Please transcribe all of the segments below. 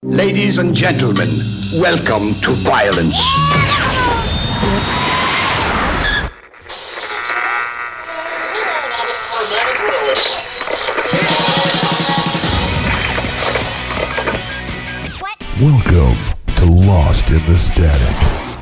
Ladies and gentlemen, welcome to violence. Welcome to Lost in the Static.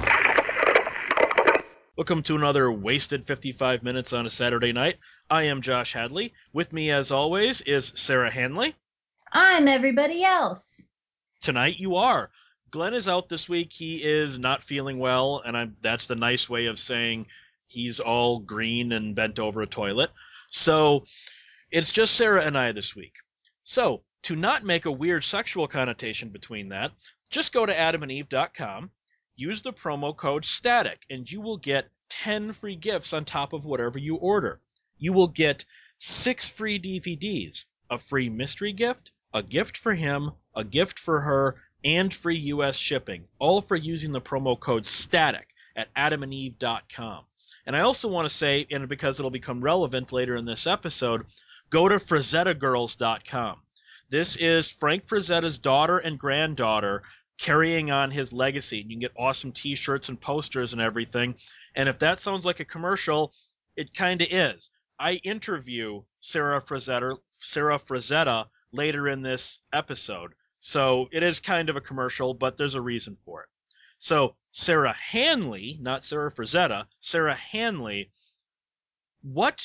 Welcome to another wasted 55 minutes on a Saturday night. I am Josh Hadley. With me, as always, is Sarah Hanley. I'm everybody else. Tonight you are. Glenn is out this week. He is not feeling well, and that's the nice way of saying he's all green and bent over a toilet. So it's just Sarah and I this week. So to not make a weird sexual connotation between that, just go to adamandeve.com, use the promo code STATIC, and you will get 10 free gifts on top of whatever you order. You will get 6 free DVDs, a free mystery gift, a gift for him, a gift for her, and free U.S. shipping, all for using the promo code STATIC at adamandeve.com. And I also want to say, and because it'll become relevant later in this episode, go to FrazettaGirls.com. This is Frank Frazetta's daughter and granddaughter carrying on his legacy. You can get awesome t-shirts and posters and everything. And if that sounds like a commercial, it kind of is. I interview Sarah Frazetta later in this episode. So it is kind of a commercial, but there's a reason for it. So Sarah Hanley, not Sarah Frazetta, Sarah Hanley, what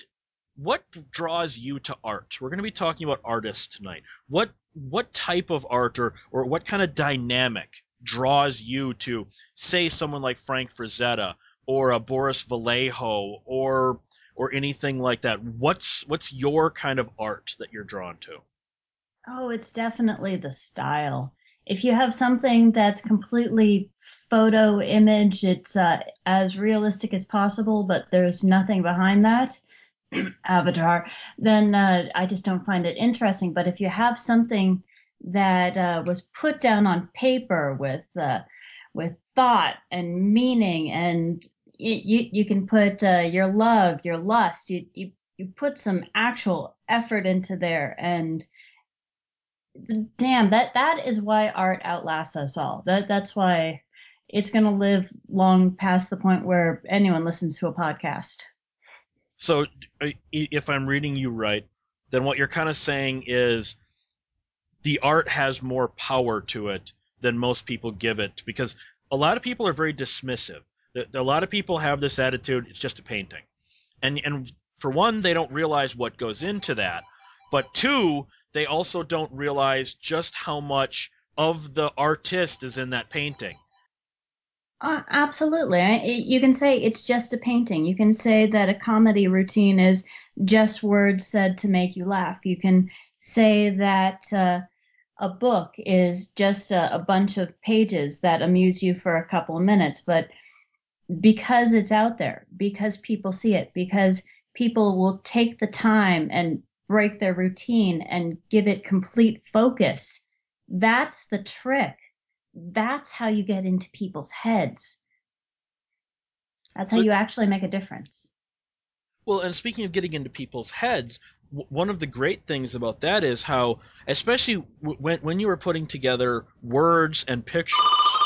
draws you to art? We're going to be talking about artists tonight. What type of art or what kind of dynamic draws you to, say, someone like Frank Frazetta or a Boris Vallejo or anything like that? What's your kind of art that you're drawn to? Oh, it's definitely the style. If you have something that's completely photo image, it's as realistic as possible, but there's nothing behind that, avatar, then I just don't find it interesting. But if you have something that was put down on paper with thought and meaning, and you can put your love, your lust, you put some actual effort into there, and damn, that is why art outlasts us all. That's why it's going to live long past the point where anyone listens to a podcast. So if I'm reading you right, then what you're kind of saying is the art has more power to it than most people give it, because a lot of people are very dismissive. A lot of people have this attitude, it's just a painting. And for one, they don't realize what goes into that. But two, they also don't realize just how much of the artist is in that painting. Absolutely. You can say it's just a painting. You can say that a comedy routine is just words said to make you laugh. You can say that a book is just a bunch of pages that amuse you for a couple of minutes. But because it's out there, because people see it, because people will take the time and break their routine and give it complete focus, that's the trick. That's how you get into people's heads. That's how you actually make a difference. Well, and speaking of getting into people's heads, one of the great things about that is how, especially when you were putting together words and pictures.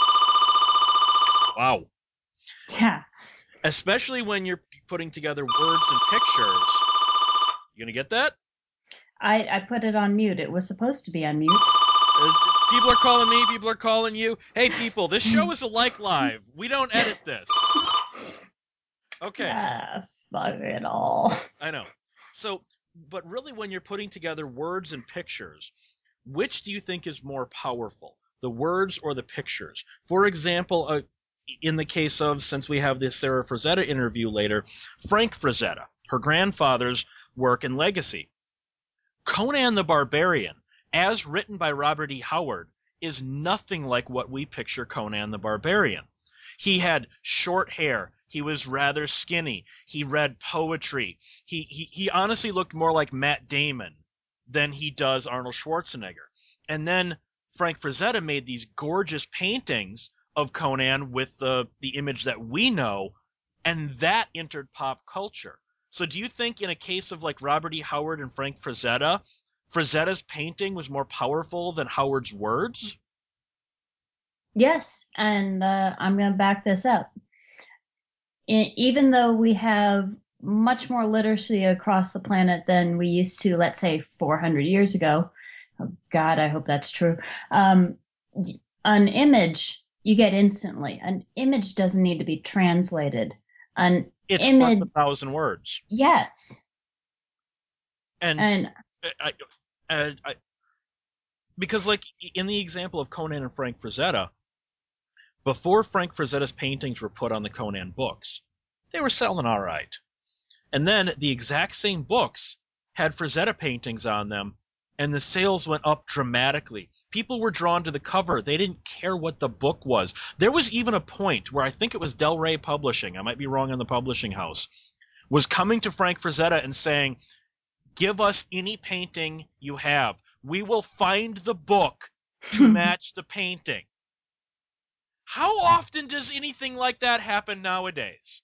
Wow. Yeah. Especially when you're putting together words and pictures. You gonna get that? I put it on mute. It was supposed to be on mute. People are calling me. People are calling you. Hey, people, this show is a live. We don't edit this. Okay. Fuck it all. I know. So, but really when you're putting together words and pictures, which do you think is more powerful, the words or the pictures? For example, in the case of, since we have this Sarah Frazetta interview later, Frank Frazetta, her grandfather's work and legacy. Conan the Barbarian, as written by Robert E. Howard, is nothing like what we picture Conan the Barbarian. He had short hair. He was rather skinny. He read poetry. He honestly looked more like Matt Damon than he does Arnold Schwarzenegger. And then Frank Frazetta made these gorgeous paintings of Conan with the image that we know, and that entered pop culture. So do you think in a case of like Robert E. Howard and Frank Frazetta, Frazetta's painting was more powerful than Howard's words? Yes, and I'm going to back this up. Even though we have much more literacy across the planet than we used to, let's say 400 years ago. Oh God, I hope that's true. Um, an image you get instantly. An image doesn't need to be translated. An It's worth image, 1,000 words. yes. And And I, because, like, in the example of Conan and Frank Frazetta, before Frank Frazetta's paintings were put on the Conan books, they were selling all right. And then the exact same books had Frazetta paintings on them, and the sales went up dramatically. People were drawn to the cover. They didn't care what the book was. There was even a point where I think it was Del Rey Publishing, I might be wrong on the publishing house, was coming to Frank Frazetta and saying, give us any painting you have. We will find the book to match the painting. How often does anything like that happen nowadays?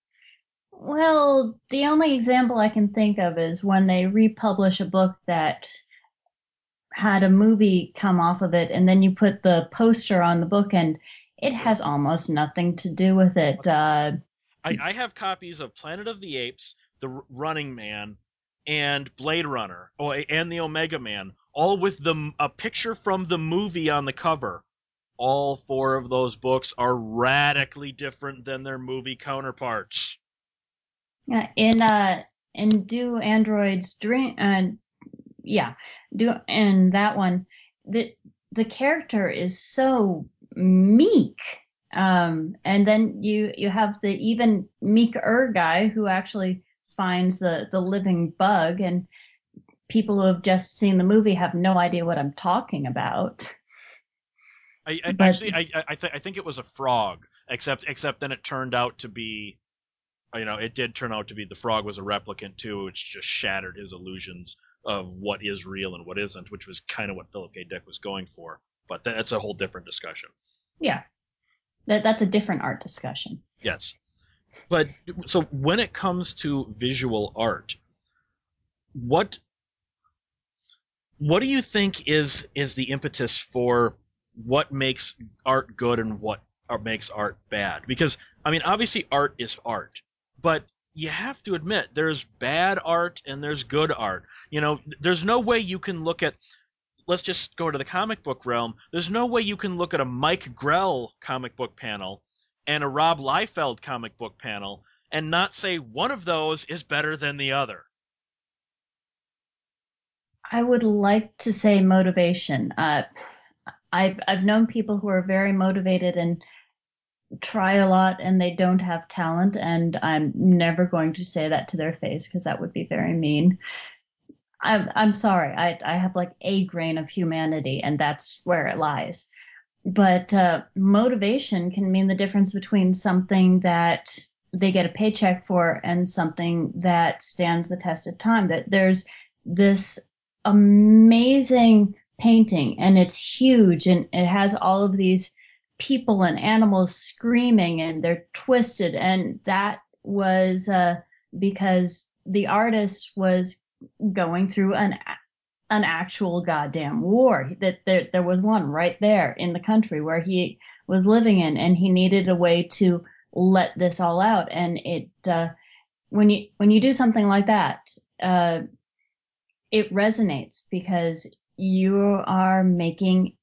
well, the only example I can think of is when they republish a book that had a movie come off of it, and then you put the poster on the book, and it has almost nothing to do with it. I have copies of Planet of the Apes, The Running Man, and Blade Runner, and the Omega Man, all with a picture from the movie on the cover. All four of those books are radically different than their movie counterparts. Yeah, in Do Androids Dream, yeah, do and that one, the character is so meek. And then you have the even meeker guy who actually finds the living bug, and people who have just seen the movie have no idea what I'm talking about. But I think it was a frog, except then it turned out to be, it did turn out to be the frog was a replicant too, which just shattered his illusions of what is real and what isn't, which was kind of what Philip K. Dick was going for. But that's a whole different discussion. yeah, that's a different art discussion. Yes. But so when it comes to visual art, what do you think is the impetus for what makes art good and what makes art bad? Because I mean, obviously art is art, but you have to admit there's bad art and there's good art. There's no way you can look at, let's just go to the comic book realm. There's no way you can look at a Mike Grell comic book panel and a Rob Liefeld comic book panel and not say one of those is better than the other. I would like to say motivation. I've known people who are very motivated and try a lot, and they don't have talent, and I'm never going to say that to their face because that would be very mean. I'm sorry. I have like a grain of humanity, and that's where it lies. But motivation can mean the difference between something that they get a paycheck for and something that stands the test of time. That there's this amazing painting, and it's huge, and it has all of these people and animals screaming, and they're twisted, and that was because the artist was going through an actual goddamn war. That there was one right there in the country where he was living in, and he needed a way to let this all out. And it when you do something like that, it resonates because you are making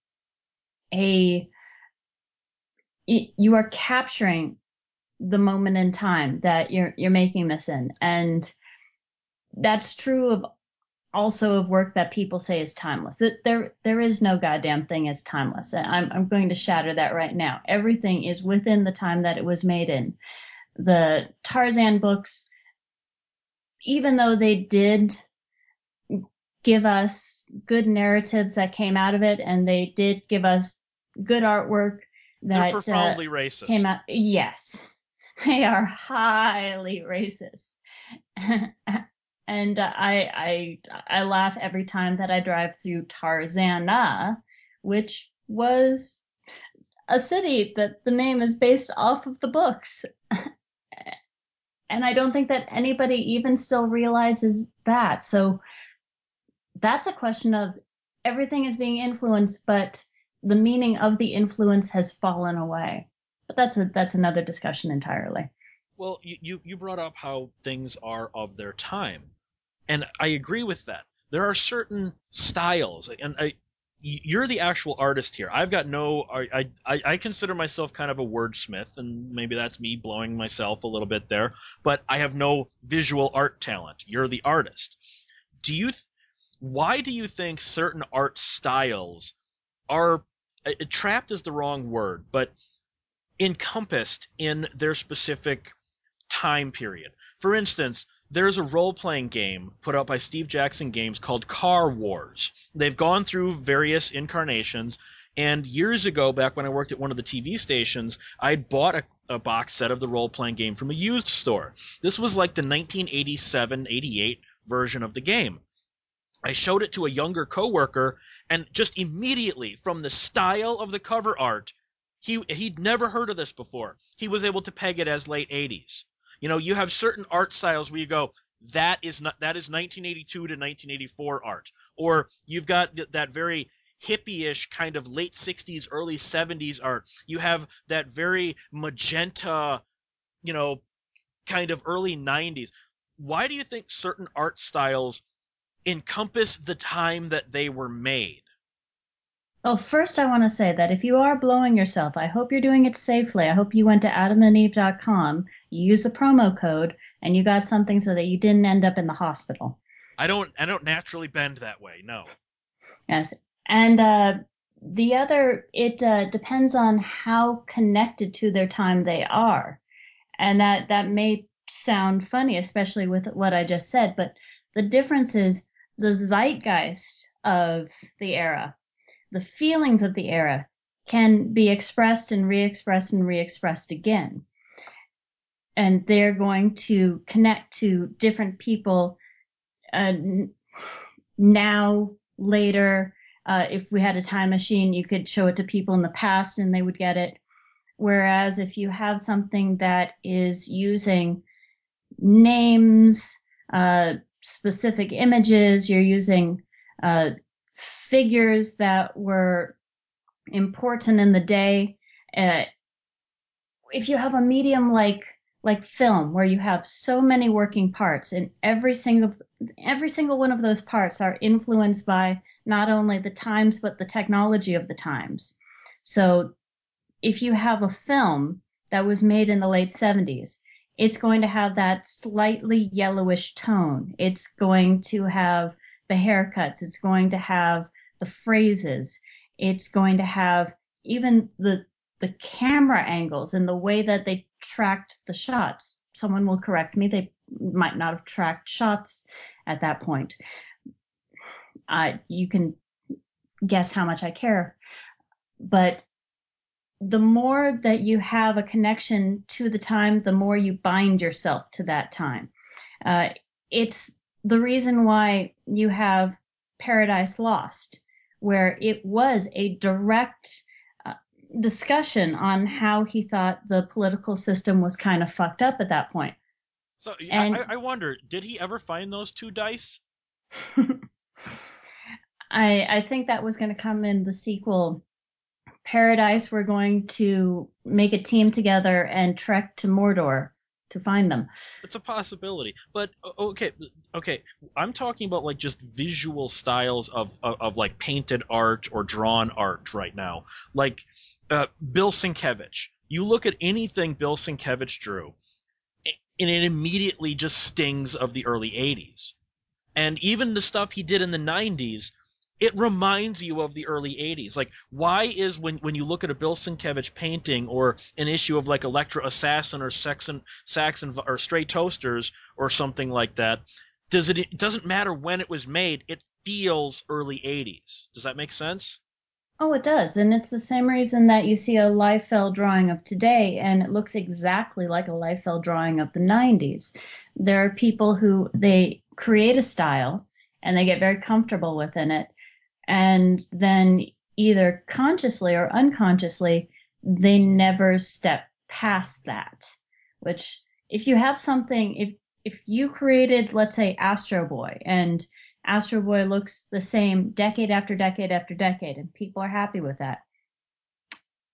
you are capturing the moment in time that you're making this in. And that's true of also of work that people say is timeless. There is no goddamn thing as timeless. I'm going to shatter that right now. Everything is within the time that it was made in. The Tarzan books, even though they did give us good narratives that came out of it, and they did give us good artwork They're that profoundly racist. came out. Yes, they are highly racist. And I laugh every time that I drive through Tarzana, which was a city that the name is based off of the books. And I don't think that anybody even still realizes that. So that's a question of everything is being influenced, but the meaning of the influence has fallen away. But that's another discussion entirely. Well, you brought up how things are of their time, and I agree with that. There are certain styles, and you're the actual artist here. I've got no. I consider myself kind of a wordsmith, and maybe that's me blowing myself a little bit there. But I have no visual art talent. You're the artist. Why do you think certain art styles are trapped is the wrong word, but encompassed in their specific time period? For instance, there's a role-playing game put out by Steve Jackson Games called Car Wars. They've gone through various incarnations, and years ago, back when I worked at one of the TV stations, I bought a box set of the role-playing game from a used store. This was like the 1987-88 version of the game. I showed it to a younger coworker, and just immediately, from the style of the cover art, he'd never heard of this before. He was able to peg it as late 80s. You know, you have certain art styles where you go, that is 1982 to 1984 art, or you've got that very hippie-ish kind of late 60s, early 70s art. You have that very magenta, kind of early 90s. Why do you think certain art styles encompass the time that they were made? Well, first I want to say that if you are blowing yourself, I hope you're doing it safely. I hope you went to adamandeve.com, you used the promo code, and you got something so that you didn't end up in the hospital. I don't naturally bend that way, no. Yes. And the other, it depends on how connected to their time they are. And that may sound funny, especially with what I just said, but the difference is the zeitgeist of the era, the feelings of the era can be expressed and re-expressed and re-expressed again. And they're going to connect to different people now, later. If we had a time machine, you could show it to people in the past and they would get it. Whereas if you have something that is using names, specific images, you're using figures that were important in the day. If you have a medium like film, where you have so many working parts, and every single one of those parts are influenced by not only the times but the technology of the times. So if you have a film that was made in the late 70s, it's going to have that slightly yellowish tone. It's going to have the haircuts. It's going to have the phrases. It's going to have even the camera angles and the way that they tracked the shots. Someone will correct me. They might not have tracked shots at that point. You can guess how much I care. But the more that you have a connection to the time, the more you bind yourself to that time. It's the reason why you have Paradise Lost, where it was a direct discussion on how he thought the political system was kind of fucked up at that point. So And I wonder, did he ever find those two dice? I think that was going to come in the sequel. Paradise were going to make a team together and trek to Mordor to find them. It's a possibility, but okay. I'm talking about like just visual styles of like painted art or drawn art right now. Like Bill Sienkiewicz. You look at anything Bill Sienkiewicz drew, and it immediately just stings of the early 80s. And even the stuff he did in the 90s, it reminds you of the early 80s. Like, why is when you look at a Bill Sienkiewicz painting or an issue of like Electra Assassin or Saxon or Stray Toasters or something like that, it doesn't matter when it was made, it feels early 80s. Does that make sense? Oh, it does. And it's the same reason that you see a Liefeld drawing of today and it looks exactly like a Liefeld drawing of the 90s. There are people who they create a style and they get very comfortable within it. And then either consciously or unconsciously, they never step past that. Which, if you have something, if you created, let's say, Astro Boy, and Astro Boy looks the same decade after decade after decade, and people are happy with that,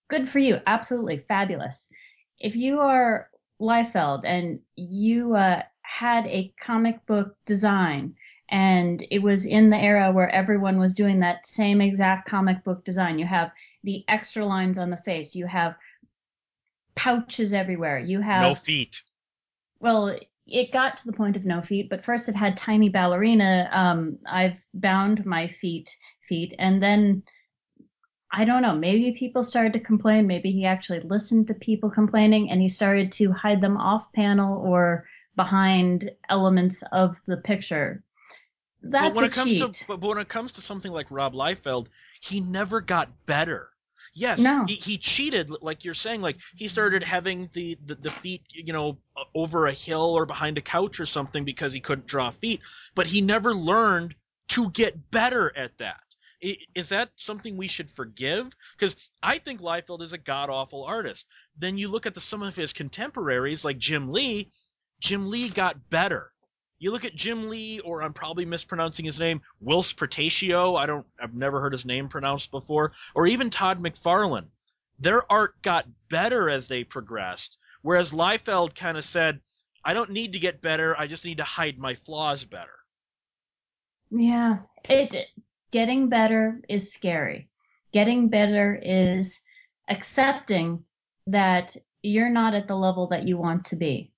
Good for you. Absolutely fabulous. If you are Liefeld and you had a comic book design and it was in the era where everyone was doing that same exact comic book design, you have the extra lines on the face, you have pouches everywhere, you have No feet. Well, it got to the point of no feet, but first it had tiny ballerina. I've bound my feet, and then I don't know. Maybe people started to complain. Maybe he actually listened to people complaining, and he started to hide them off panel or behind elements of the picture. That's a cheat. But when it comes to something like Rob Liefeld, he never got better. Yes, No. he cheated, like you're saying. Like he started having the feet, over a hill or behind a couch or something because he couldn't draw feet. But he never learned to get better at that. Is that something we should forgive? Because I think Liefeld is a god awful artist. Then you look at some of his contemporaries like Jim Lee. Jim Lee got better. You look at Jim Lee, or I'm probably mispronouncing his name, Whilce Portacio. I've never heard his name pronounced before, or even Todd McFarlane. Their art got better as they progressed, whereas Liefeld kind of said, I don't need to get better, I just need to hide my flaws better. Yeah, getting better is scary. Getting better is accepting that you're not at the level that you want to be.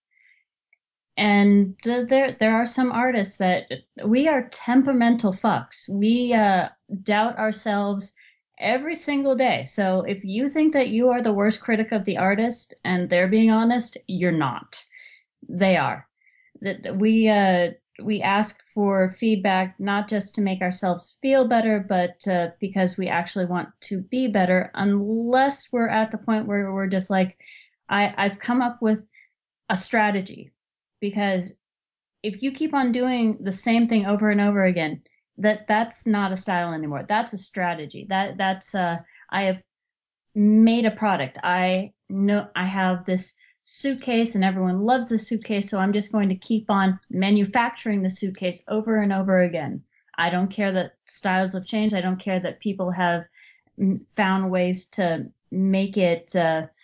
And there are some artists that we are temperamental fucks. We doubt ourselves every single day. So if you think that you are the worst critic of the artist and they're being honest, you're not. They are. That we ask for feedback not just to make ourselves feel better, but because we actually want to be better. Unless we're at the point where we're just like, I've come up with a strategy. Because if you keep on doing the same thing over and over again, that's not a style anymore. That's a strategy. That's I have made a product. I know I have this suitcase and everyone loves the suitcase, so I'm just going to keep on manufacturing the suitcase over and over again. I don't care that styles have changed. I don't care that people have found ways to make it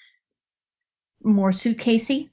more suitcasey.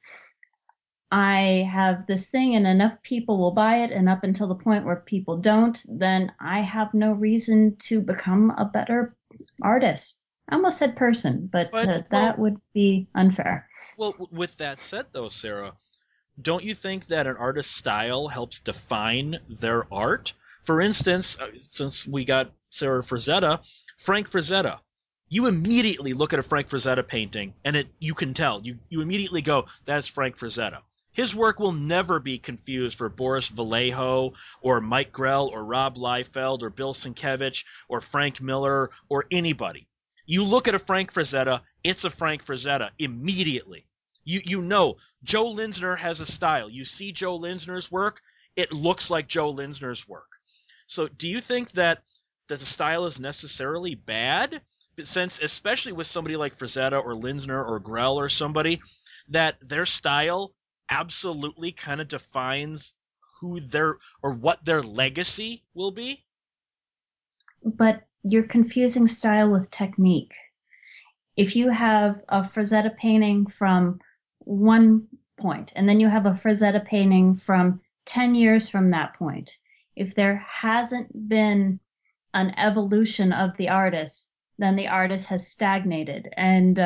I have this thing and enough people will buy it, and up until the point where people don't, then I have no reason to become a better artist. I almost said person, but that would be unfair. Well, with that said, though, Sarah, don't you think that an artist's style helps define their art? For instance, since we got Sarah Frazetta, Frank Frazetta. You immediately look at a Frank Frazetta painting, and you can tell. You immediately go, that's Frank Frazetta. His work will never be confused for Boris Vallejo or Mike Grell or Rob Liefeld or Bill Sienkiewicz or Frank Miller or anybody. You look at a Frank Frazetta, it's a Frank Frazetta immediately. You know Joe Linsner has a style. You see Joe Linsner's work, it looks like Joe Linsner's work. So do you think that the style is necessarily bad? Since, especially with somebody like Frazetta or Linsner or Grell or somebody, that their style absolutely kind of defines who what their legacy will be? But you're confusing style with technique. If you have a Frazetta painting from one point, and then you have a Frazetta painting from 10 years from that point, if there hasn't been an evolution of the artist, then the artist has stagnated. And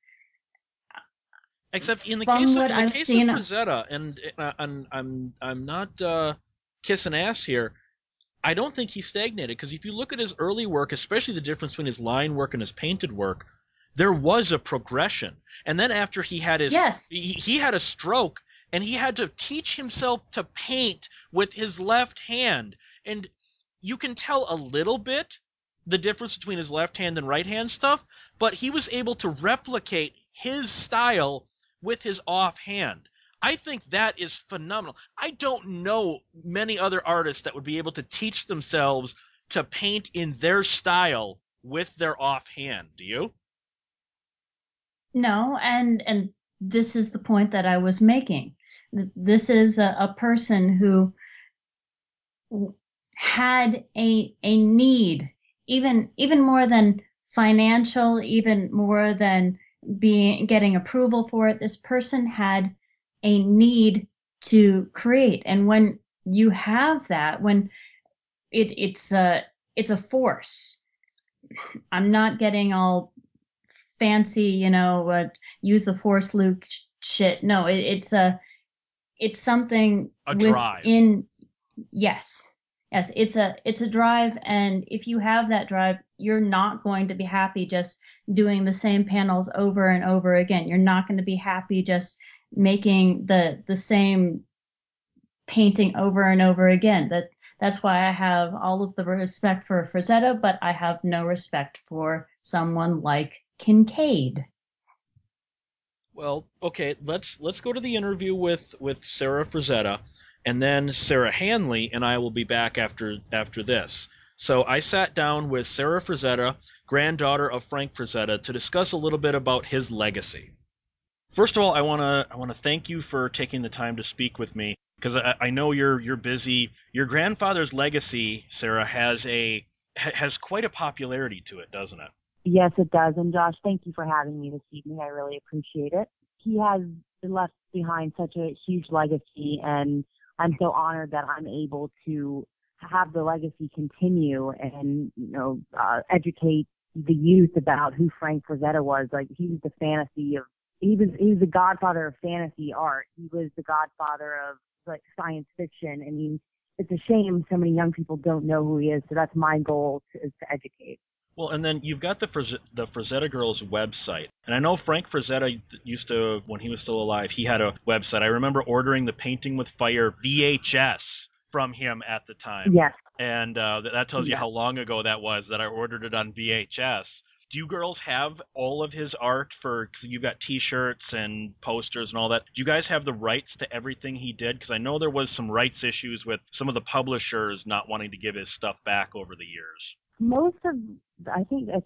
except in the case of Frazetta, and I'm not kissing ass here, I don't think he stagnated, because if you look at his early work, especially the difference between his line work and his painted work, there was a progression. And then after he had he had a stroke, and he had to teach himself to paint with his left hand. And you can tell a little bit the difference between his left hand and right hand stuff, but he was able to replicate his style with his off hand. I think that is phenomenal. I don't know many other artists that would be able to teach themselves to paint in their style with their off hand. Do you? No, and this is the point that I was making. This is a person who had a need, even more than financial, even more than getting approval for it. This person had a need to create, and when you have that, when it's a force. I'm not getting all fancy, use the force Luke shit. No, it's something A drive. within. Yes. Yes, it's a drive, and if you have that drive, you're not going to be happy just doing the same panels over and over again. You're not going to be happy just making the same painting over and over again. That's why I have all of the respect for Frazetta, but I have no respect for someone like Kincaid. Well, okay, let's go to the interview with Sarah Frazetta, and then Sarah Hanley and I will be back after this. So I sat down with Sarah Frazetta, granddaughter of Frank Frazetta, to discuss a little bit about his legacy. First of all, I want to thank you for taking the time to speak with me, because I know you're busy. Your grandfather's legacy, Sarah, has quite a popularity to it, doesn't it? Yes, it does. And Josh, thank you for having me this evening. I really appreciate it. He has left behind such a huge legacy, and I'm so honored that I'm able to have the legacy continue and, educate the youth about who Frank Frazetta was. Like, he was he was the godfather of fantasy art. He was the godfather of like science fiction. I mean, it's a shame so many young people don't know who he is. So that's my goal, is to educate. Well, and then you've got the Frazetta Girls website. And I know Frank Frazetta used to, when he was still alive, he had a website. I remember ordering the Painting with Fire VHS from him at the time. Yes. And that tells you how long ago that was that I ordered it on VHS. Do you girls have all of his art you've got T-shirts and posters and all that? Do you guys have the rights to everything he did? Because I know there was some rights issues with some of the publishers not wanting to give his stuff back over the years. I think it's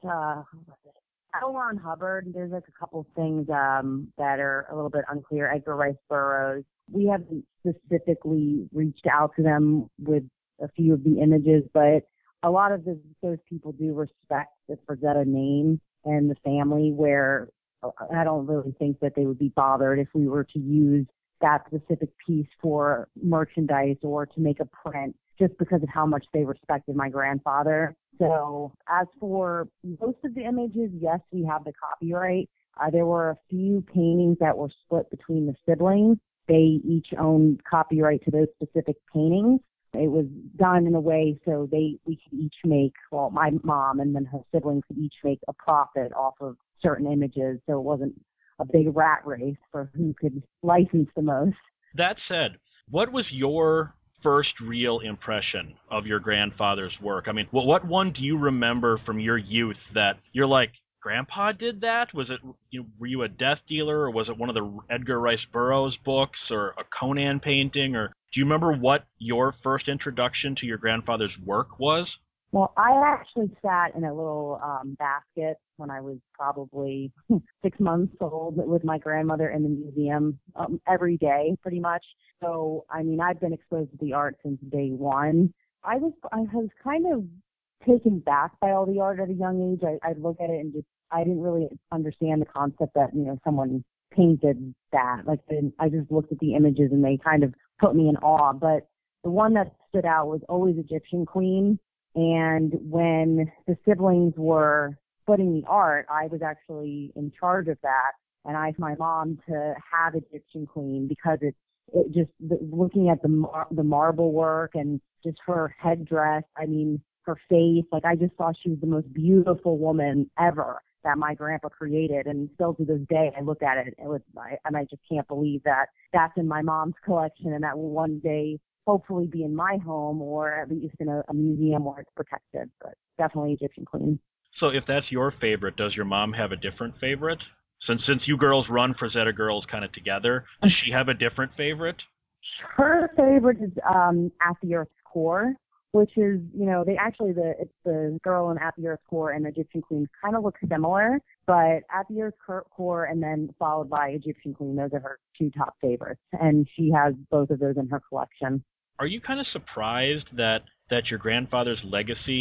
L. Ron Hubbard. There's like a couple things that are a little bit unclear. Edgar Rice Burroughs. We haven't specifically reached out to them with a few of the images, but a lot of those people do respect the Frazetta name and the family, where I don't really think that they would be bothered if we were to use that specific piece for merchandise or to make a print, just because of how much they respected my grandfather. So as for most of the images, yes, we have the copyright. There were a few paintings that were split between the siblings. They each owned copyright to those specific paintings. It was done in a way so we could each make, my mom and then her siblings could each make a profit off of certain images. So it wasn't a big rat race for who could license the most. That said, what was your first real impression of your grandfather's work? I mean, what one do you remember from your youth that you're like, Grandpa did that? Was it, were you a Death Dealer, or was it one of the Edgar Rice Burroughs books, or a Conan painting, or do you remember what your first introduction to your grandfather's work was? Well, I actually sat in a little basket when I was probably 6 months old with my grandmother in the museum every day, pretty much. So, I mean, I've been exposed to the art since day one. I was kind of taken back by all the art at a young age. I'd look at it and I didn't really understand the concept that, someone painted that. I just looked at the images and they kind of put me in awe. But the one that stood out was always Egyptian Queen. And when the siblings were putting the art, I was actually in charge of that. And I asked my mom to have Egyptian Queen because it just looking at the marble work and just her headdress, I mean, her face, I just thought she was the most beautiful woman ever that my grandpa created. And still to this day, I look at it and I just can't believe that that's in my mom's collection and that will one day hopefully be in my home or at least in a museum where it's protected. But definitely Egyptian Queen. So if that's your favorite, does your mom have a different favorite? Since you girls run Frazetta Girls kind of together, does she have a different favorite? Her favorite is At the Earth's Core, which is, it's the girl in At the Earth's Core and Egyptian Queen kind of look similar, but At the Earth's Core and then followed by Egyptian Queen, those are her two top favorites, and she has both of those in her collection. Are you kind of surprised that your grandfather's legacy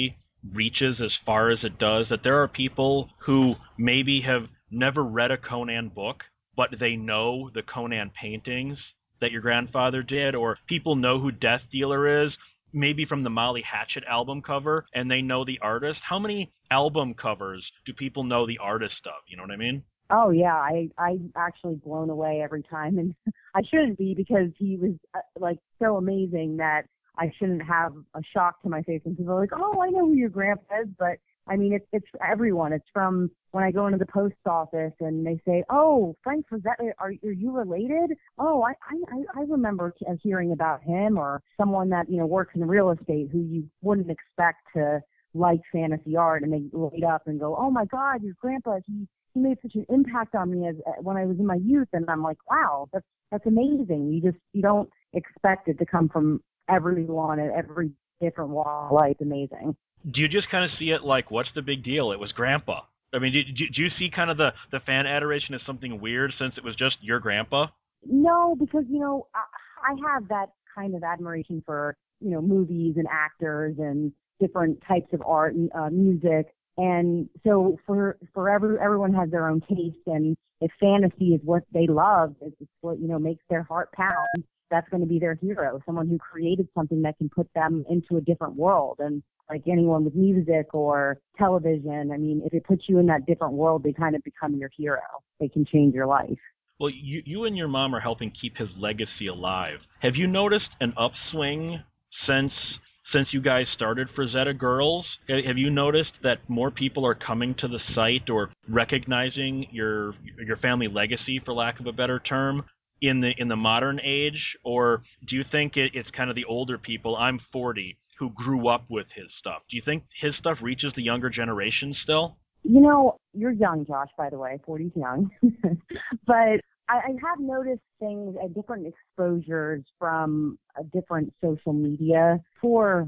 reaches as far as it does, that there are people who maybe have never read a Conan book, but they know the Conan paintings that your grandfather did, or people know who Death Dealer is, maybe from the Molly Hatchet album cover, and they know the artist. How many album covers do people know the artist of? You know what I mean? Oh yeah, I actually blown away every time, and I shouldn't be, because he was like so amazing that I shouldn't have a shock to my face and people are like, oh, I know who your grandpa is. But I mean, it's for everyone. It's from when I go into the post office and they say, oh, Frank Frazetta, are you related? Oh, I remember hearing about him, or someone that, you know, works in real estate who you wouldn't expect to like fantasy art, and they light up and go, oh my God, your grandpa, he made such an impact on me as when I was in my youth. And I'm like, wow, that's amazing. You don't expect it to come from everyone at every different walk of life. Amazing. Do you just kind of see it like, what's the big deal? It was Grandpa. I mean, do you see kind of the fan adoration as something weird since it was just your grandpa? No, because, you know, I have that kind of admiration for, you know, movies and actors and different types of art and music. And so for everyone has their own taste, and if fantasy is what they love, it's what, you know, makes their heart pound, that's going to be their hero, someone who created something that can put them into a different world. And like anyone with music or television, I mean, if it puts you in that different world, they kind of become your hero. They can change your life. Well, you and your mom are helping keep his legacy alive. Have you noticed an upswing since you guys started Frazetta Girls? Have you noticed that more people are coming to the site or recognizing your family legacy, for lack of a better term, in the modern age? Or do you think it's kind of the older people, I'm 40, who grew up with his stuff? Do you think his stuff reaches the younger generation still? You know, you're young, Josh, by the way. 40's young. But I have noticed things at different exposures from different social media. For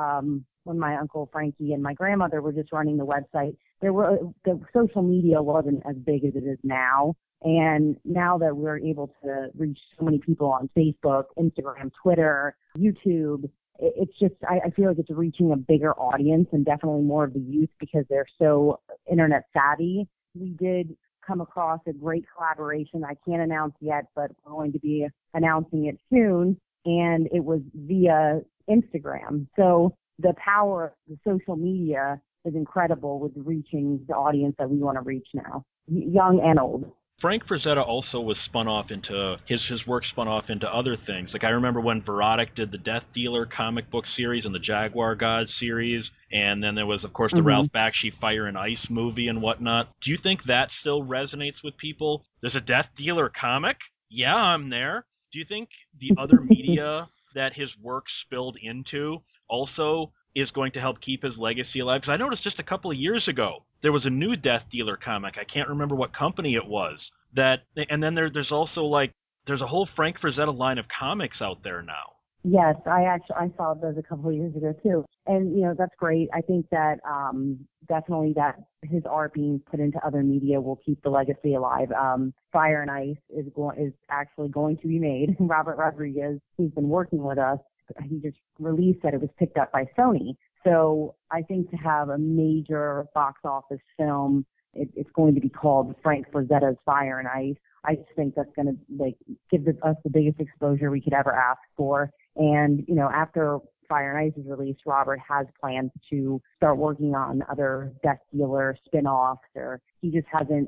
when my Uncle Frankie and my grandmother were just running the website, the social media wasn't as big as it is now. And now that we're able to reach so many people on Facebook, Instagram, Twitter, YouTube, it's just, I feel like it's reaching a bigger audience, and definitely more of the youth, because they're so internet savvy. We did come across a great collaboration I can't announce yet, but we're going to be announcing it soon, and it was via Instagram. So the power of the social media is incredible with reaching the audience that we want to reach now, young and old. Frank Frazetta also was spun off into his work spun off into other things. Like I remember when Verotic did the Death Dealer comic book series and the Jaguar God series, and then there was, of course, the Ralph Bakshi Fire and Ice movie and whatnot. Do you think that still resonates with people? There's a Death Dealer comic? Yeah, I'm there. Do you think the other media that his work spilled into also is going to help keep his legacy alive? Because I noticed just a couple of years ago, there was a new Death Dealer comic. I can't remember what company it was. And then there's also there's a whole Frank Frazetta line of comics out there now. Yes, I saw those a couple of years ago too. And, you know, that's great. I think that definitely that his art being put into other media will keep the legacy alive. Fire and Ice is actually going to be made. Robert Rodriguez, who's been working with us, he just released that it was picked up by Sony. So I think to have a major box office film, it's going to be called Frank Frazetta's Fire and Ice. I just think that's going to give us the biggest exposure we could ever ask for. And, you know, after Fire and Ice is released, Robert has plans to start working on other Death Dealer spin-offs, or he hasn't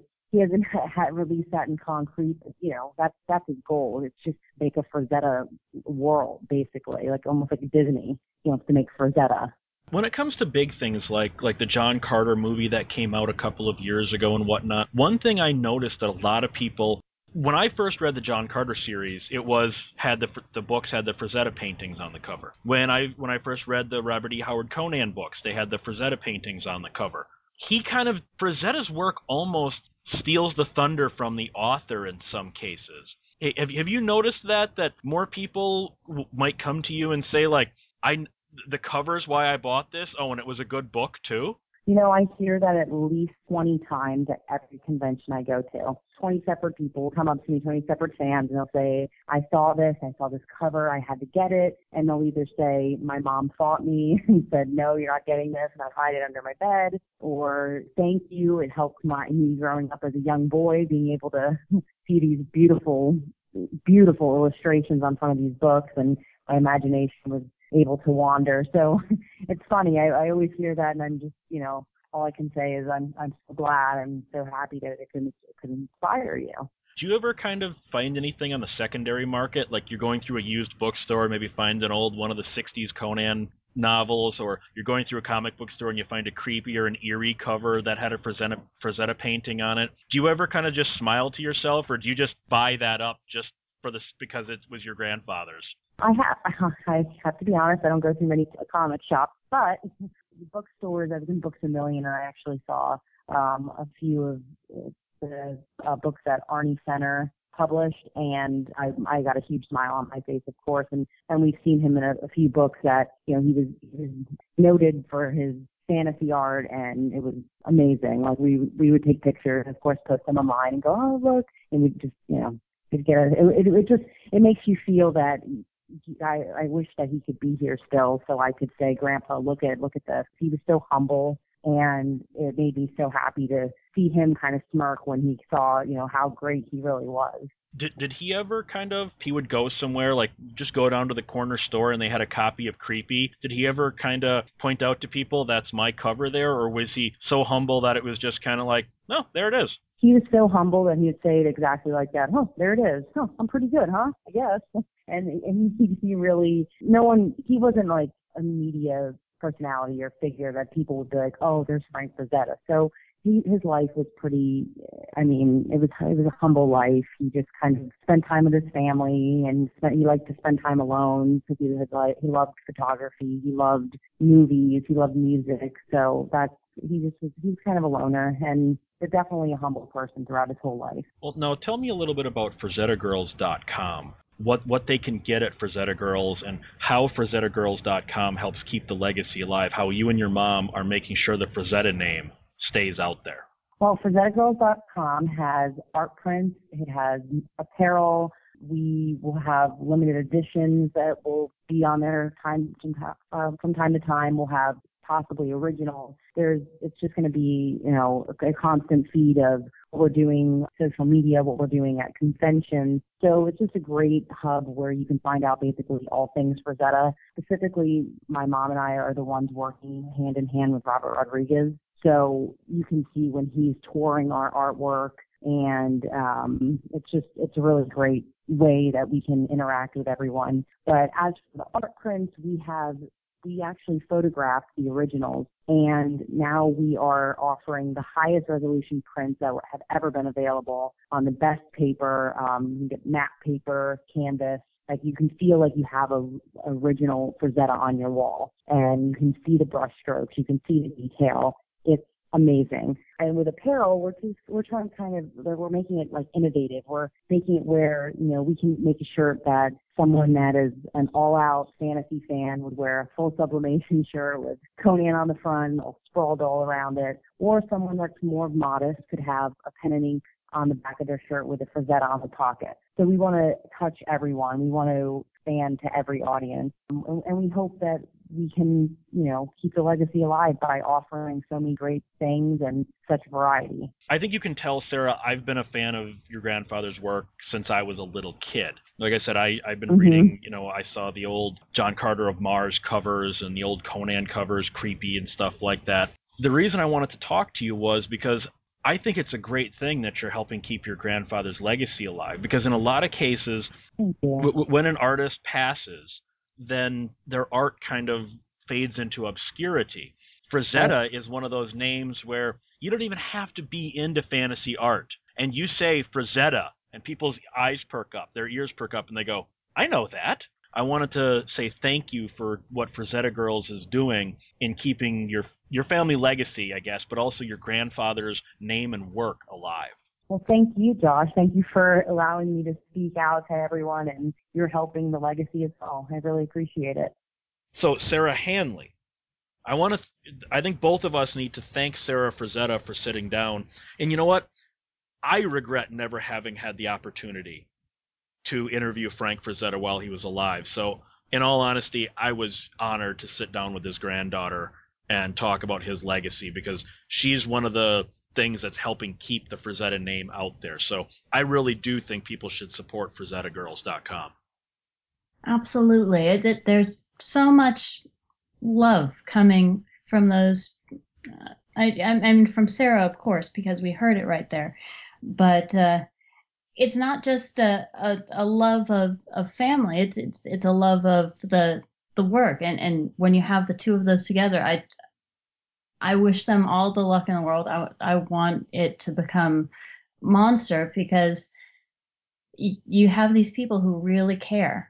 released that in concrete. But, you know, that's his goal. It's just make a Frazetta world, basically, like almost like Disney. He wants to make Frazetta. When it comes to big things like the John Carter movie that came out a couple of years ago and whatnot, one thing I noticed that a lot of people, when I first read the John Carter series, the books had the Frazetta paintings on the cover. When I first read the Robert E. Howard Conan books, they had the Frazetta paintings on the cover. Frazetta's work almost steals the thunder from the author in some cases. Have you noticed that more people might come to you and say, like, the cover's why I bought this? Oh, and it was a good book too? I hear that at least 20 times at every convention I go to. 20 separate people come up to me, 20 separate fans, and they'll say, I saw this cover, I had to get it. And they'll either say, my mom fought me and said, no, you're not getting this, and I'll hide it under my bed. Or, thank you, it helped me growing up as a young boy, being able to see these beautiful, beautiful illustrations on front of these books, and my imagination was able to wander. So it's funny. I always hear that, and I'm just, all I can say is I'm so glad. I'm so happy that it could inspire you. Do you ever kind of find anything on the secondary market, like you're going through a used bookstore, maybe find an old one of the 60s Conan novels, or you're going through a comic book store and you find a creepy or an eerie cover that had a Frazetta painting on it? Do you ever kind of just smile to yourself, or do you just buy that up just for this because it was your grandfather's? I have to be honest, I don't go through many comic shops, but bookstores, I was in Books A Million, and I actually saw a few of the books that Arnie Center published, and I got a huge smile on my face, of course, and we've seen him in a few books that, he was noted for his fantasy art, and it was amazing. Like, we would take pictures, of course, post them online and go, oh, look, and we just, it makes you feel that I wish that he could be here still, so I could say, Grandpa, look at this. He was so humble, and it made me so happy to see him kind of smirk when he saw, how great he really was. Did he ever he would go somewhere, like just go down to the corner store and they had a copy of Creepy? Did he ever kind of point out to people, that's my cover there? Or was he so humble that it was just kind of like, no, there it is? He was so humble that he would say it exactly like that. Oh, there it is. Oh, I'm pretty good, huh? I guess. And he really, he wasn't like a media personality or figure that people would be like, oh, there's Frank Frazetta. So his life was pretty, it was a humble life. He just kind of spent time with his family, and he liked to spend time alone because he loved photography, he loved movies, he loved music. So he's kind of a loner, and definitely a humble person throughout his whole life. Well, now tell me a little bit about FrazettaGirls.com. What they can get at Frazetta Girls, and how FrazettaGirls.com helps keep the legacy alive, how you and your mom are making sure the Frazetta name stays out there. Well, FrazettaGirls.com has art prints, it has apparel. We will have limited editions that will be on there from time to time. We'll have possibly originals. It's just going to be, a constant feed of what we're doing, social media, what we're doing at conventions. So it's just a great hub where you can find out basically all things Frazetta. Specifically, my mom and I are the ones working hand in hand with Robert Rodriguez. So you can see when he's touring our artwork, and it's a really great way that we can interact with everyone. But as for the art prints, we actually photographed the originals, and now we are offering the highest resolution prints that have ever been available on the best paper. You can get matte paper, canvas. Like, you can feel like you have a original Frazetta on your wall, and you can see the brush strokes, you can see the detail. It's amazing. And with apparel, we're trying we're making it like innovative. We're making it where, we can make a shirt that someone that is an all-out fantasy fan would wear, a full sublimation shirt with Conan on the front, all sprawled all around it. Or someone that's more modest could have a pen and ink on the back of their shirt with a Frazetta on the pocket. So we want to touch everyone. We want to expand to every audience. And we hope that we can, keep the legacy alive by offering so many great things and such variety. I think you can tell, Sarah, I've been a fan of your grandfather's work since I was a little kid. Like I said, I've been reading, I saw the old John Carter of Mars covers and the old Conan covers, Creepy and stuff like that. The reason I wanted to talk to you was because I think it's a great thing that you're helping keep your grandfather's legacy alive, because in a lot of cases, when an artist passes, then their art kind of fades into obscurity. Frazetta is one of those names where you don't even have to be into fantasy art. And you say Frazetta, and people's eyes perk up, their ears perk up, and they go, I know that. I wanted to say thank you for what Frazetta Girls is doing in keeping your family legacy, I guess, but also your grandfather's name and work alive. Well, thank you, Josh. Thank you for allowing me to speak out to everyone, and you're helping the legacy as well. I really appreciate it. So, Sarah Hanley, I think both of us need to thank Sarah Frazetta for sitting down. And you know what? I regret never having had the opportunity to interview Frank Frazetta while he was alive. So, in all honesty, I was honored to sit down with his granddaughter and talk about his legacy, because she's one of the things that's helping keep the Frazetta name out there. So I really do think people should support FrazettaGirls.com. Absolutely. There's so much love coming from those. I mean, from Sarah, of course, because we heard it right there. But it's not just a love of family. It's a love of the work. And when you have the two of those together, I wish them all the luck in the world. I want it to become monster, because you have these people who really care.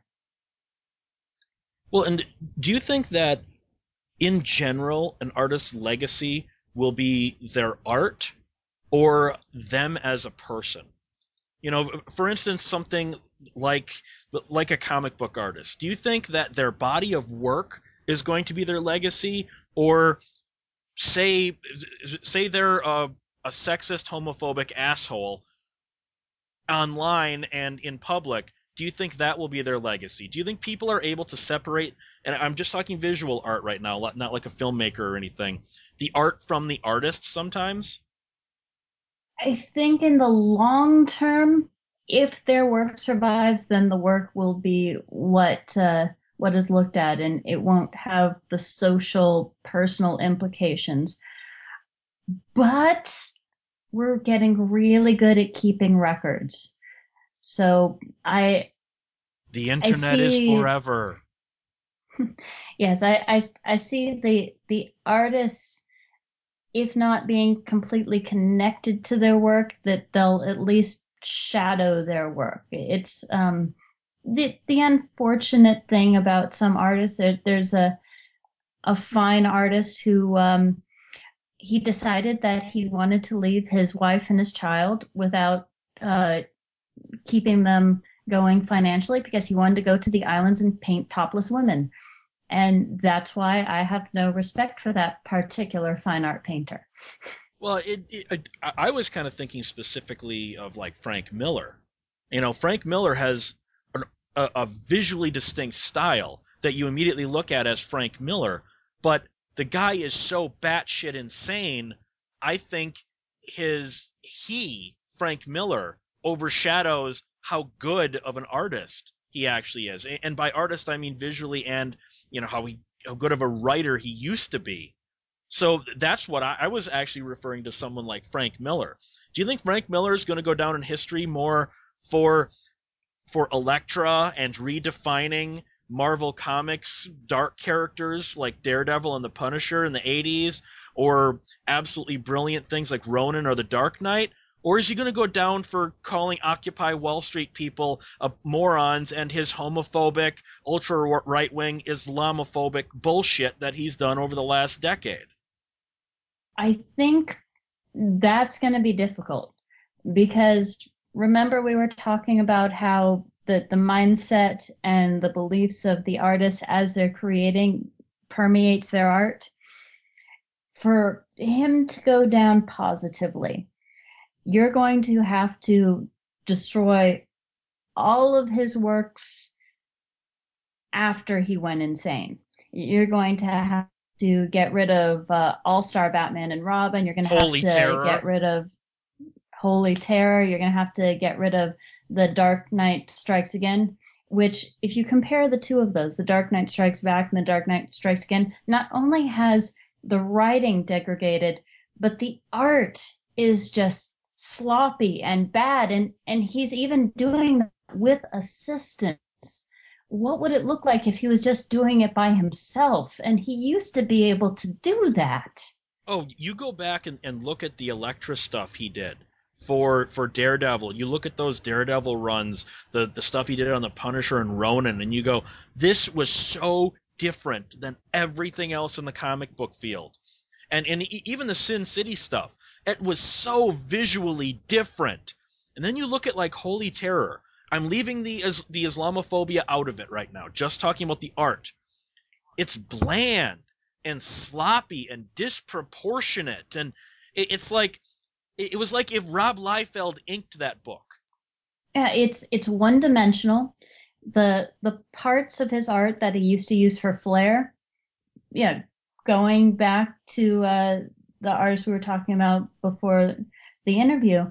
Well, and do you think that in general an artist's legacy will be their art or them as a person? You know, for instance, something like a comic book artist. Do you think that their body of work is going to be their legacy, or say they're a sexist, homophobic asshole online and in public? Do you think that will be their legacy? Do you think people are able to separate, and I'm just talking visual art right now, not like a filmmaker or anything, the art from the artist sometimes? I think in the long term, if their work survives, then the work will be what is looked at, and it won't have the social, personal implications. But we're getting really good at keeping records. So the internet is forever. Yes, I see the artists, if not being completely connected to their work, that they'll at least shadow their work. It's the unfortunate thing about some artists. There's a fine artist who he decided that he wanted to leave his wife and his child without keeping them going financially, because he wanted to go to the islands and paint topless women. And that's why I have no respect for that particular fine art painter. Well, I was kind of thinking specifically of like Frank Miller. You know, Frank Miller has a visually distinct style that you immediately look at as Frank Miller, but the guy is so batshit insane. I think Frank Miller, overshadows how good of an artist he actually is. And by artist, I mean visually, and you know how good of a writer he used to be. So that's what I was actually referring to, someone like Frank Miller. Do you think Frank Miller is going to go down in history more for Elektra and redefining Marvel Comics dark characters like Daredevil and the Punisher in the 80s, or absolutely brilliant things like Ronin or the Dark Knight? Or is he going to go down for calling Occupy Wall Street people morons and his homophobic, ultra right-wing, Islamophobic bullshit that he's done over the last decade? I think that's going to be difficult, because remember we were talking about how the mindset and the beliefs of the artists as they're creating permeates their art. For him to go down positively, you're going to have to destroy all of his works after he went insane. You're going to have to get rid of All-Star Batman and Robin. You're going to have to get rid of Holy Terror. You're going to have to get rid of The Dark Knight Strikes Again, which, if you compare the two of those, The Dark Knight Strikes Back and The Dark Knight Strikes Again, not only has the writing degraded, but the art is just sloppy and bad, and he's even doing that with assistance. What would it look like if he was just doing it by himself? And he used to be able to do that. Oh, you go back and look at the Elektra stuff he did for Daredevil. You look at those Daredevil runs, the stuff he did on the Punisher and Ronin, and you go, this was so different than everything else in the comic book field. And even the Sin City stuff, it was so visually different. And then you look at like Holy Terror. I'm leaving the Islamophobia out of it right now, just talking about the art. It's bland. and sloppy and disproportionate. And it was like if Rob Liefeld inked that book. Yeah, it's one-dimensional. The parts of his art that he used to use for flair, yeah, going back to the artists we were talking about before the interview,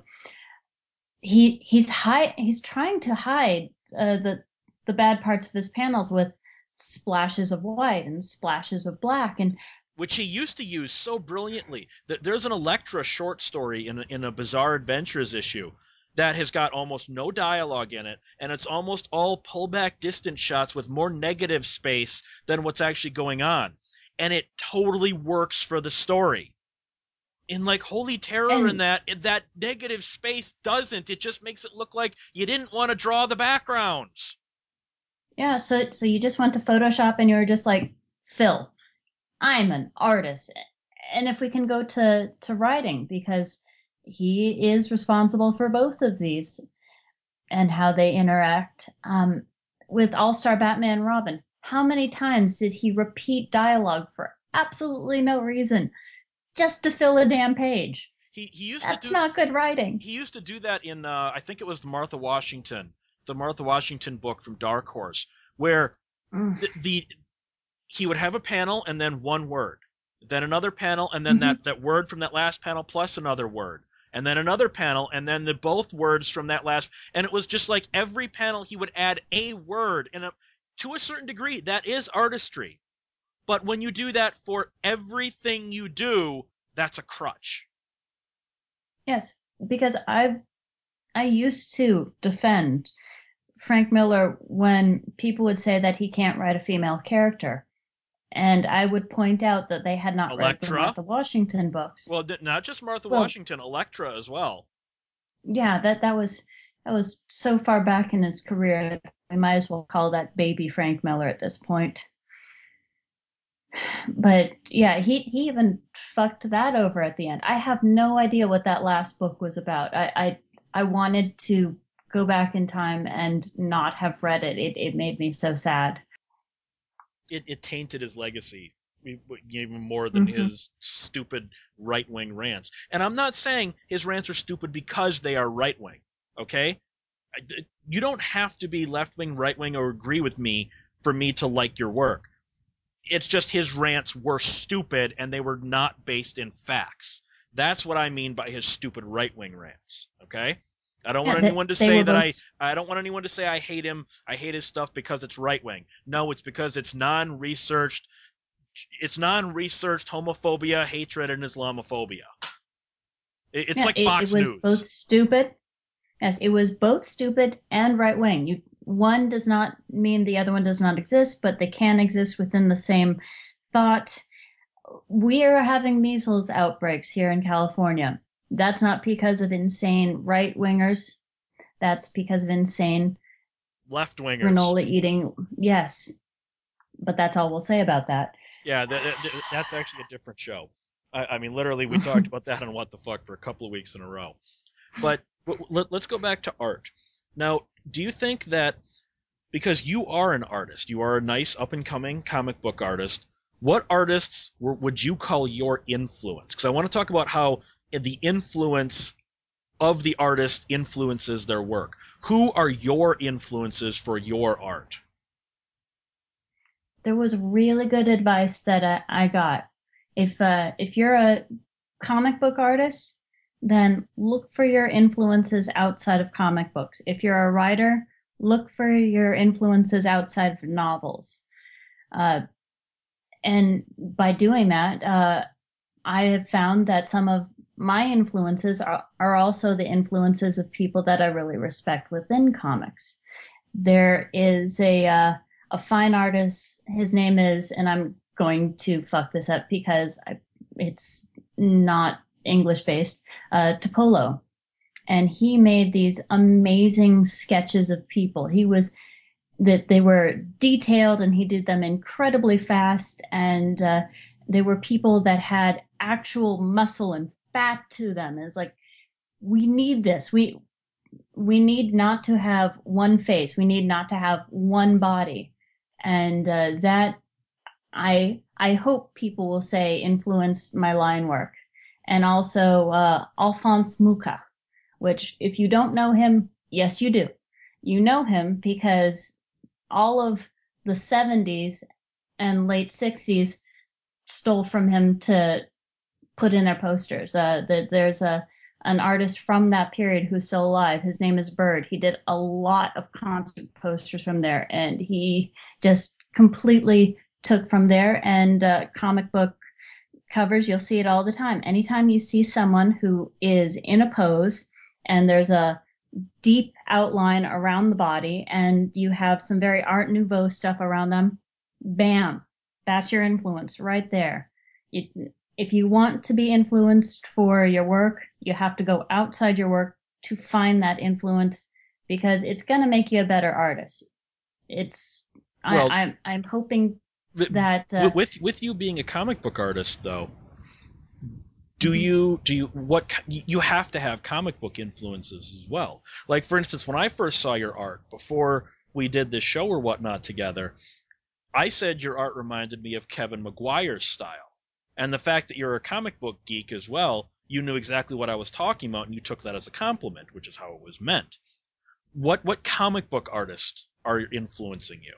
he's trying to hide the bad parts of his panels with splashes of white and splashes of black, and which he used to use so brilliantly. There's an Elektra short story in a Bizarre Adventures issue that has got almost no dialogue in it, and it's almost all pullback distance shots with more negative space than what's actually going on. And it totally works for the story. In like Holy Terror, and that negative space doesn't. It just makes it look like you didn't want to draw the backgrounds. Yeah, so you just went to Photoshop and you were just like, Phil, I'm an artist. And if we can go to writing, because he is responsible for both of these and how they interact. With All-Star Batman and Robin, how many times did he repeat dialogue for absolutely no reason, just to fill a damn page? He used That's not good writing. He used to do that in, I think it was the Martha Washington book from Dark Horse, where he would have a panel and then one word, then another panel and then that word from that last panel plus another word, and then another panel and then both words from that last. And it was just like every panel he would add a word, and to a certain degree that is artistry. But when you do that for everything you do, that's a crutch. Yes, because I used to defend Frank Miller when people would say that he can't write a female character. And I would point out that they had not read the Martha Washington books. Well, not just Martha Washington, Elektra as well. Yeah, that was so far back in his career, we might as well call that baby Frank Miller at this point. But yeah, he even fucked that over at the end. I have no idea what that last book was about. I wanted to go back in time and not have read it. It made me so sad. It tainted his legacy even more than his stupid right-wing rants. And I'm not saying his rants are stupid because they are right-wing, okay? You don't have to be left-wing, right-wing, or agree with me for me to like your work. It's just his rants were stupid and they were not based in facts. That's what I mean by his stupid right-wing rants, okay? I don't want anyone to say that I don't want anyone to say I hate him. I hate his stuff because it's right-wing. No, it's because it's non-researched homophobia, hatred, and Islamophobia. It's like Fox News. It was both stupid. Yes, it was both stupid and right-wing. One does not mean the other one does not exist, but they can exist within the same thought. We are having measles outbreaks here in California. That's not because of insane right-wingers. That's because of insane left-wingers. Granola eating. Yes. But that's all we'll say about that. Yeah, that's actually a different show. I mean, literally, we talked about that on What the Fuck for a couple of weeks in a row. But let's go back to art. Now, do you think that because you are an artist, you are a nice up-and-coming comic book artist, what artists would you call your influence? Because I want to talk about how the influence of the artist influences their work. Who are your influences for your art? There was really good advice that I got. If you're a comic book artist, then look for your influences outside of comic books. If you're a writer, look for your influences outside of novels. And by doing that, I have found that some of my influences are also the influences of people that I really respect within comics. There is a fine artist. His name is, and I'm going to fuck this up because it's not English based, Topolo. And he made these amazing sketches of people. They were detailed and he did them incredibly fast. And they were people that had actual muscle and fat to them. It's like, we need this. We need not to have one face. We need not to have one body. And that I hope people will say influenced my line work. And also Alphonse Mucha, which if you don't know him, yes, you do. You know him because all of the 70s and late 60s stole from him to put in their posters. There's an artist from that period who's still alive. His name is Bird. He did a lot of concert posters from there, and he just completely took from there. And comic book covers, you'll see it all the time. Anytime you see someone who is in a pose and there's a deep outline around the body and you have some very Art Nouveau stuff around them, bam, that's your influence right there. If you want to be influenced for your work, you have to go outside your work to find that influence, because it's going to make you a better artist. I'm hoping that with you being a comic book artist, though, do you have to have comic book influences as well? Like, for instance, when I first saw your art before we did this show or whatnot together, I said your art reminded me of Kevin Maguire's style. And the fact that you're a comic book geek as well, you knew exactly what I was talking about, and you took that as a compliment, which is how it was meant. What comic book artists are influencing you?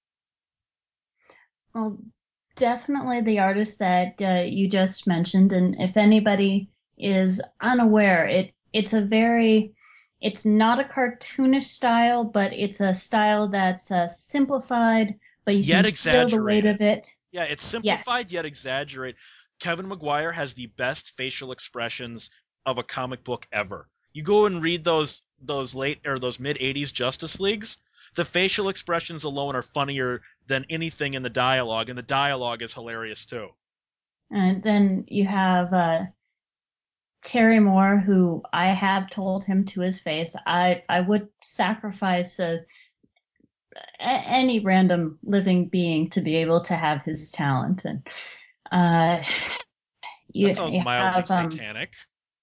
Well, definitely the artist that you just mentioned. And if anybody is unaware, it's not a cartoonish style, but it's a style that's simplified, but you yet can feel the weight of it. Yeah, it's simplified Yes. yet exaggerated. Kevin Maguire has the best facial expressions of a comic book ever. You go and read those late or those mid 80s Justice Leagues, the facial expressions alone are funnier than anything in the dialogue, and the dialogue is hilarious too. And then you have Terry Moore, who I have told him to his face, I would sacrifice any random living being to be able to have his talent. And that sounds mildly satanic.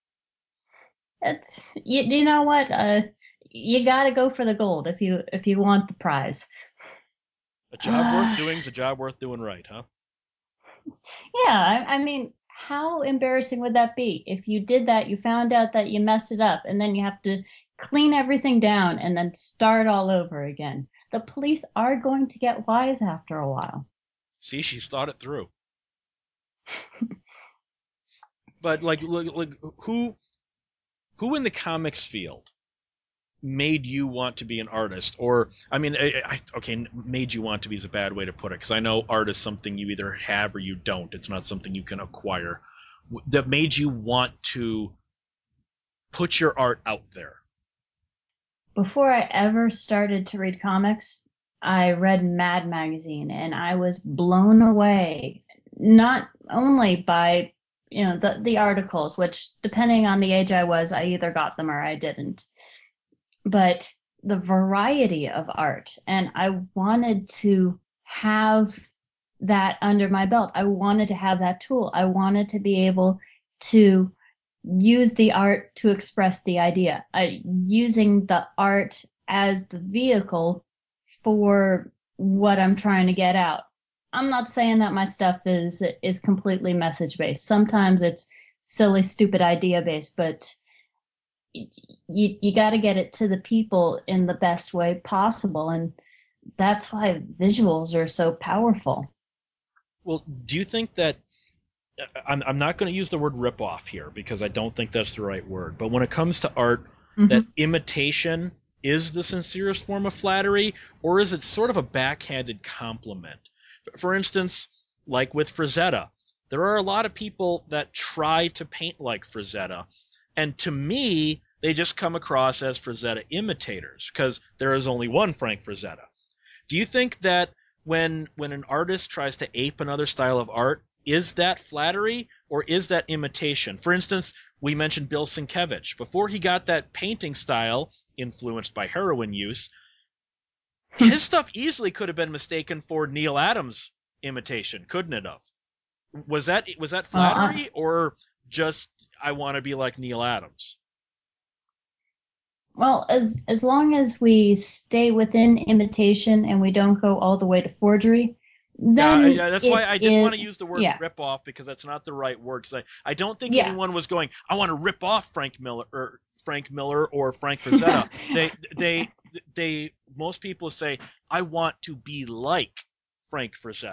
It's you know what? You got to go for the gold if you want the prize. A job worth doing is a job worth doing right, huh? Yeah, I mean, how embarrassing would that be if you did that, you found out that you messed it up, and then you have to clean everything down and then start all over again? The police are going to get wise after a while. See, she's thought it through. But like who in the comics field made you want to be an artist? Or, I mean, okay, made you want to be is a bad way to put it, because I know art is something you either have or you don't. It's not something you can acquire. That made you want to put your art out there. Before I ever started to read comics, I read Mad Magazine, and I was blown away, not only by the articles, which depending on the age I was, I either got them or I didn't, but the variety of art. And I wanted to have that under my belt. I wanted to have that tool. I wanted to be able to use the art to express the idea, using the art as the vehicle for what I'm trying to get out. I'm not saying that my stuff is completely message based. Sometimes it's silly, stupid idea based, but you got to get it to the people in the best way possible, and that's why visuals are so powerful. Well, do you think that I'm not going to use the word rip off here because I don't think that's the right word, but when it comes to art, that imitation is the sincerest form of flattery, or is it sort of a backhanded compliment? For instance, like with Frazetta, there are a lot of people that try to paint like Frazetta, and to me, they just come across as Frazetta imitators, because there is only one Frank Frazetta. Do you think that when an artist tries to ape another style of art, is that flattery or is that imitation? For instance, we mentioned Bill Sienkiewicz. Before he got that painting style influenced by heroin use, his stuff easily could have been mistaken for Neil Adams' imitation, couldn't it have? Was that flattery or just I want to be like Neil Adams? Well, as long as we stay within imitation and we don't go all the way to forgery, then yeah, that's it why I didn't want to is- use the word yeah, rip off, because that's not the right word. 'Cause I don't think yeah. anyone was going, I want to rip off Frank Miller or Frank Frazetta. they most people say, I want to be like Frank Frazetta.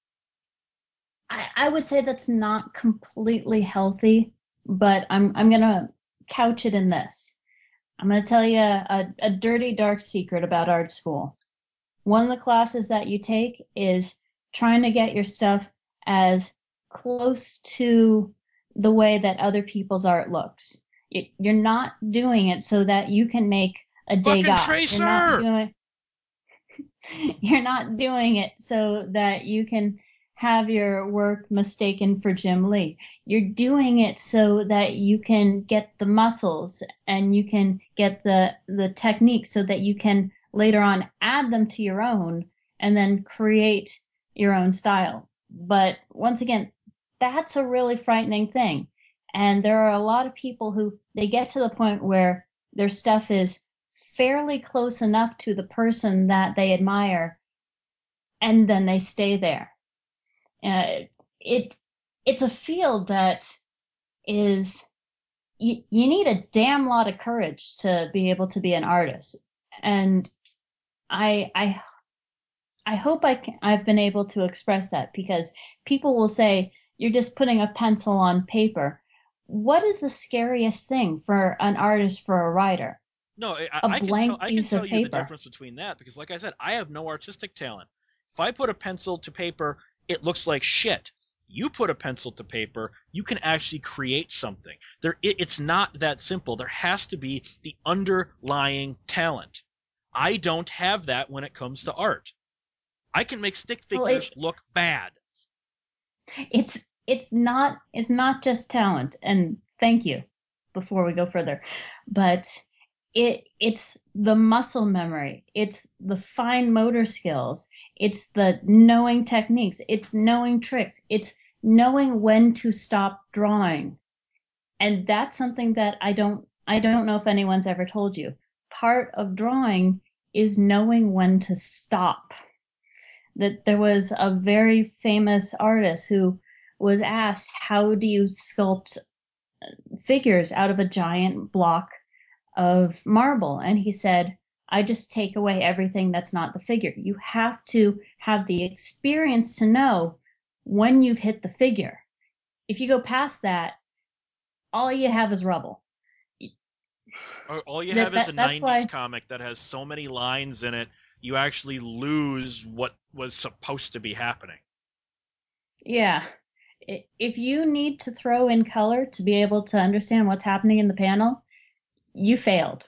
I would say that's not completely healthy, but I'm gonna couch it in this. I'm gonna tell you a dirty, dark secret about art school. One of the classes that you take is trying to get your stuff as close to the way that other people's art looks. You're not doing it so that you can make a Fucking Degas. Tracer! You're not doing it so that you can have your work mistaken for Jim Lee. You're doing it so that you can get the muscles and you can get the technique so that you can later on add them to your own and then create your own style. But once again, that's a really frightening thing. And there are a lot of people who they get to the point where their stuff is fairly close enough to the person that they admire, and then they stay there. It's a field that is you need a damn lot of courage to be able to be an artist, and I hope I've been able to express that, because people will say you're just putting a pencil on paper. What is the scariest thing for an artist, for a writer? No, A I can blank piece tell of you the paper. difference between that, because like I said, I have no artistic talent. If I put a pencil to paper, it looks like shit. You put a pencil to paper, you can actually create something. It's not that simple. There has to be the underlying talent. I don't have that when it comes to art. I can make stick Well, figures look bad. it's not just talent, and thank you before we go further, but it's the muscle memory, it's the fine motor skills, it's the knowing techniques, it's knowing tricks, it's knowing when to stop drawing. And that's something that I don't know if anyone's ever told you. Part of drawing is knowing when to stop. That there was a very famous artist who was asked, how do you sculpt figures out of a giant block of marble? And he said, I just take away everything that's not the figure. You have to have the experience to know when you've hit the figure. If you go past that, all you have is rubble. All you have is a That's 90s why, comic that has so many lines in it, you actually lose what was supposed to be happening. yeah. If you need to throw in color to be able to understand what's happening in the panel, you failed.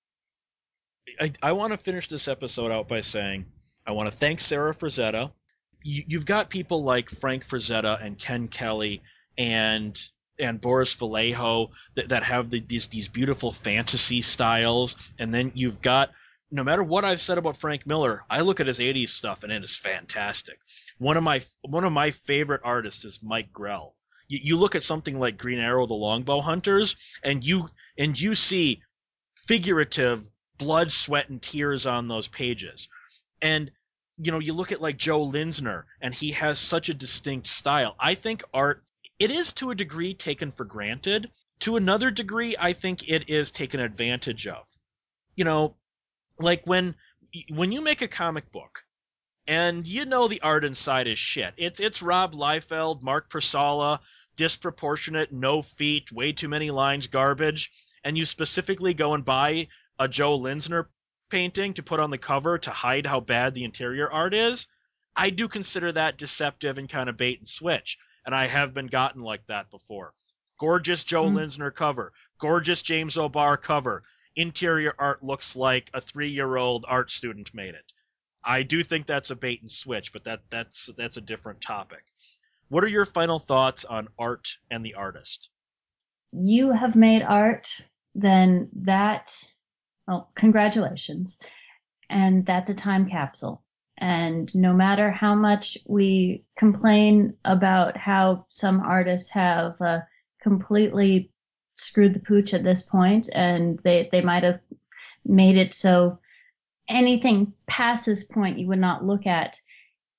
I want to finish this episode out by saying I want to thank Sarah Frazetta. You've got people like Frank Frazetta and Ken Kelly and Boris Vallejo that have these beautiful fantasy styles, and then you've got, no matter what I've said about Frank Miller, I look at his 80s stuff and it is fantastic. One of my favorite artists is Mike Grell. You look at something like Green Arrow, The Longbow Hunters, and you see figurative blood, sweat, and tears on those pages. And you look at like Joe Linsner, and he has such a distinct style. I think art, it is to a degree taken for granted. To another degree, I think it is taken advantage of. Like when you make a comic book, and the art inside is shit. It's Rob Liefeld, Mark Persala, disproportionate, no feet, way too many lines, garbage, and you specifically go and buy a Joe Linsner painting to put on the cover to hide how bad the interior art is. I do consider that deceptive and kind of bait and switch, and I have been gotten like that before. Gorgeous Joe Linsner cover, gorgeous James O'Barr cover, interior art looks like a 3-year-old art student made it. I do think that's a bait and switch, but that's a different topic. What are your final thoughts on art and the artist? You have made art, then well, congratulations. And that's a time capsule. And no matter how much we complain about how some artists have completely screwed the pooch at this point, and they might have made it so anything past this point you would not look at,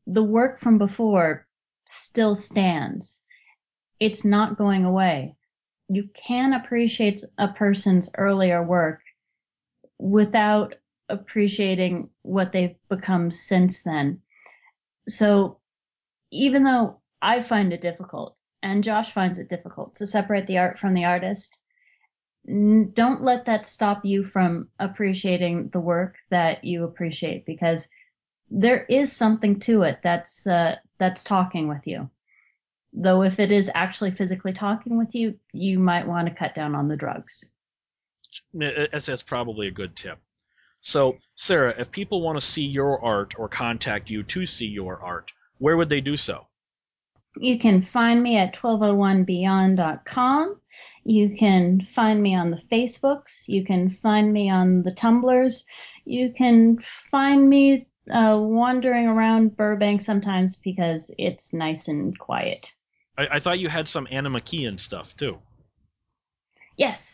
the work from before still stands. It's not going away. You can appreciate a person's earlier work without appreciating what they've become since then. So even though I find it difficult, and Josh finds it difficult to separate the art from the artist, don't let that stop you from appreciating the work that you appreciate, because there is something to it that's talking with you. Though if it is actually physically talking with you, you might want to cut down on the drugs. That's probably a good tip. So, Sarah, if people want to see your art or contact you to see your art, where would they do so? You can find me at 1201beyond.com. You can find me on the Facebooks. You can find me on the Tumblrs. You can find me wandering around Burbank sometimes because it's nice and quiet. I thought you had some Anna McKeon stuff, too. Yes,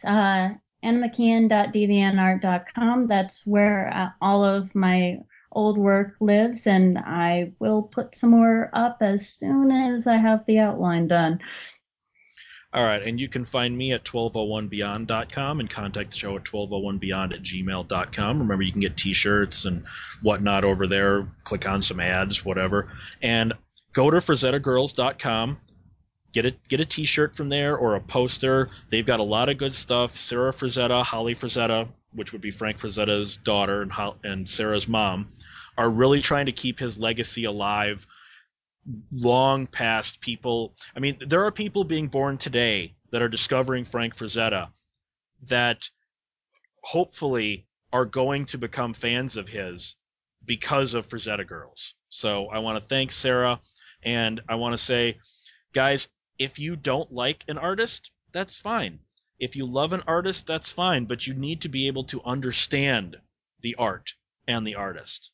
annamckeon.deviantart.com. That's where all of my old work lives, and I will put some more up as soon as I have the outline done. All right, and you can find me at 1201beyond.com and contact the show at 1201beyond@gmail.com. Remember, you can get T-shirts and whatnot over there. Click on some ads, whatever. And go to FrazettaGirls.com. Get a T-shirt from there or a poster. They've got a lot of good stuff. Sarah Frazetta, Holly Frazetta, which would be Frank Frazetta's daughter and Sarah's mom, are really trying to keep his legacy alive long past people. I mean, there are people being born today that are discovering Frank Frazetta that hopefully are going to become fans of his because of Frazetta Girls. So I want to thank Sarah, and I want to say, guys, if you don't like an artist, that's fine. If you love an artist, that's fine, but you need to be able to understand the art and the artist.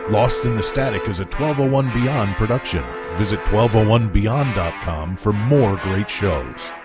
Lost in the Static is a 1201 Beyond production. Visit 1201beyond.com for more great shows.